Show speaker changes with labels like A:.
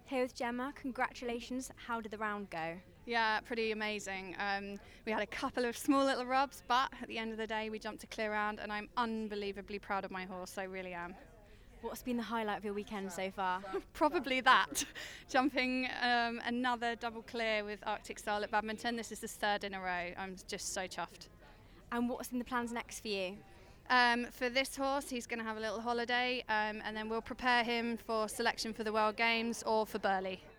A: Here with Gemma, congratulations. How did the round go?
B: Yeah, pretty amazing. We had a couple of small little rubs, but at the end of the day we jumped a clear round and I'm unbelievably proud of my horse, I really am.
A: What's been the highlight of your weekend so far?
B: Probably that, jumping another double clear with Arctic Style at Badminton. This is the third in a row. I'm just so chuffed.
A: And what's in the plans next for you?
B: For this horse, he's going to have a little holiday and then we'll prepare him for selection for the World Games or for Burghley.